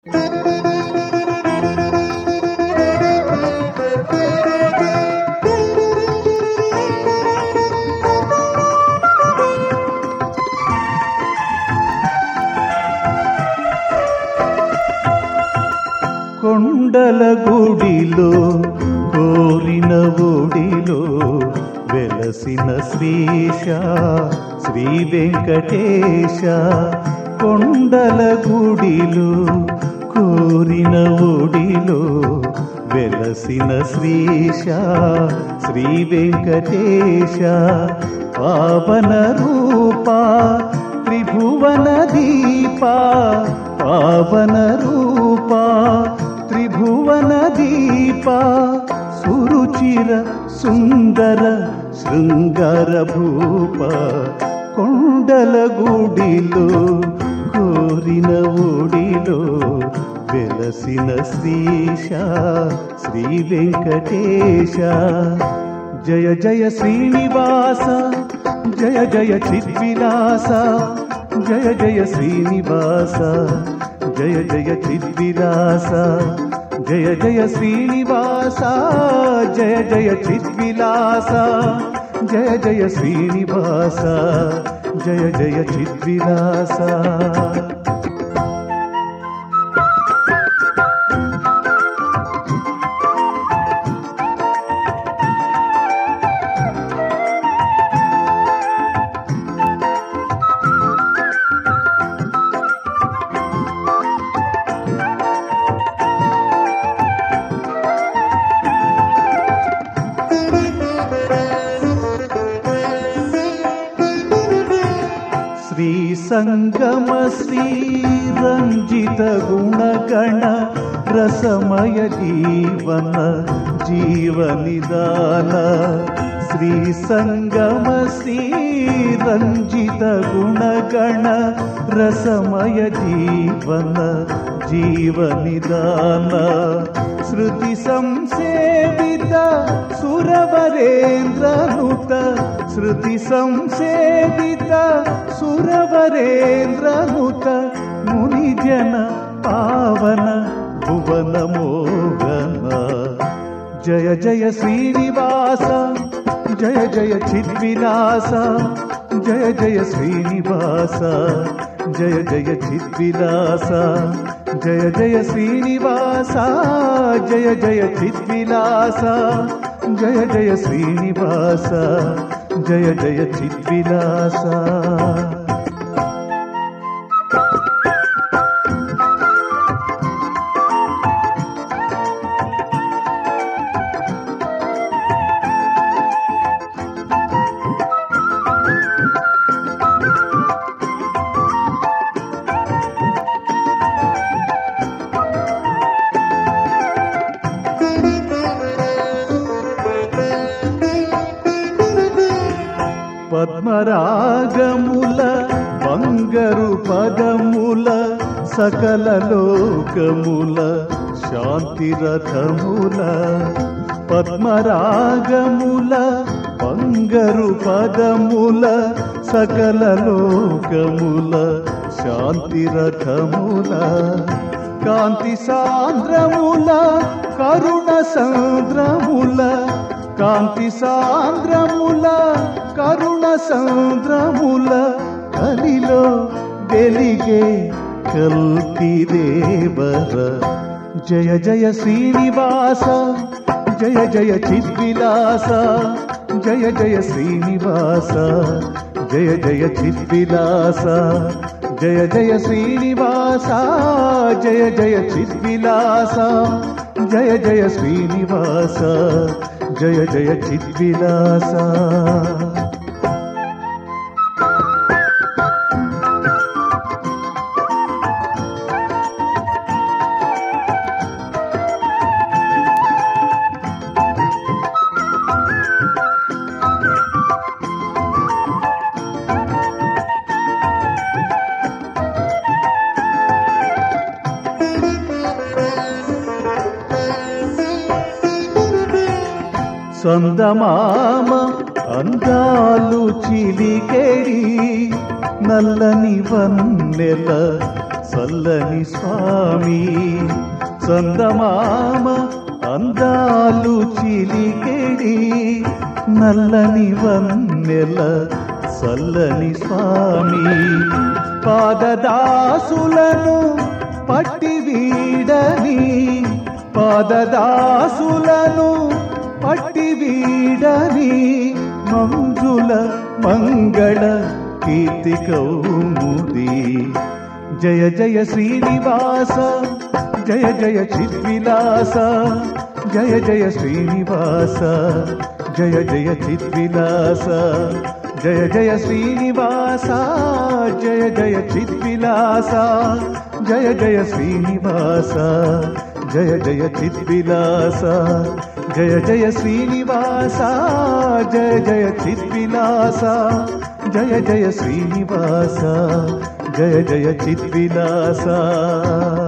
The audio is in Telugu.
కొండల గుడిలో కోరిన ఒడిలో వెలసిన శ్రీశ శ్రీ వెంకటేశ. కొండల గుడిలో కోరిన ఒడిలో వెలసిన శ్రీశ శ్రీ వెంకటేశ. పావన రూప త్రిభువన దీప, పావన రూప త్రిభువన దీప. సురుచిర సుందర శృంగార భూప. కొండల గుడిలో కోరిన ఒడిలో వెలసిన శ్రీశ శ్రీ వెంకటేశ. జయ జయ శ్రీనివాస జయ జయ చిద్విలాస, జయ జయ శ్రీనివాస జయ జయ చిద్విలాస. జయ జయ శ్రీనివాస జయ జయ చిద్విలాస, జయ జయ శ్రీనివాస జయ జయ చిద్విలాస. శ్రీ సంగమ శ్రీ రంజిత గుణగణ రసమయ జీవన జీవనిదాన. శ్రీ సంగమ శ్రీ రంజిత గుణగణ రసమయ జీవన జీవనిదాన. శృతి సంసేవిత సురవరేంద్రనుత, శృతి సంసేవిత సురవరేంద్రనుత. మునిజన పావన భువన మోహన. జయ జయ శ్రీనివాస జయ జయ చిద్విలాస, జయ జయ శ్రీనివాస జయ జయ చిద్విలాస. జయ జయ శ్రీనివాస జయ జయ చిద్విలాస, జయ జయ శ్రీనివాస జయ జయ చిద్విలాస. పద్మరాగముల బంగరు పదముల సకల లోకముల శాంతి రథముల. పద్మరాగముల బంగరు పదముల సకల లోకముల శాంతి రథముల. కాంతి సాంద్రముల కరుణ సంద్రముల, కాంతి సాంద్రముల కరుణ సంద్రముల. కలిలో వెలిగే కల్కి దేవర. జయ జయ శ్రీనివాస జయ జయ చిద్విలాస, జయ జయ శ్రీనివాస జయ జయ చిద్విలాస. జయ జయ శ్రీనివాస జయ జయ చిద్విలాస, జయ జయ శ్రీనివాస జయ జయ చిద్విలాస. చందమామ అందాలు చిలికేడి, నల్లని వన్నెల చల్లని స్వామి చందమామ అందాలు చిలికెడి నల్లని వన్నెల చల్లని స్వామి పాదదాసులను పట్టి వీడని పాదదాసులను పట్టి వీడని మంజుల మంగళ కీర్తి కౌముది జయ జయ శ్రీనివాస జయ జయ చిద్విలాస జయ జయ శ్రీనివాస జయ జయ చిద్విలాస జయ జయ శ్రీనివాస జయ జయ చిద్విలాస జయ జయ శ్రీనివాస జయ జయ చిద్విలాస జయ జయ శ్రీనివాస జయ జయ చిద్విలాస జయ జయ శ్రీనివాస జయ జయ చిద్విలాస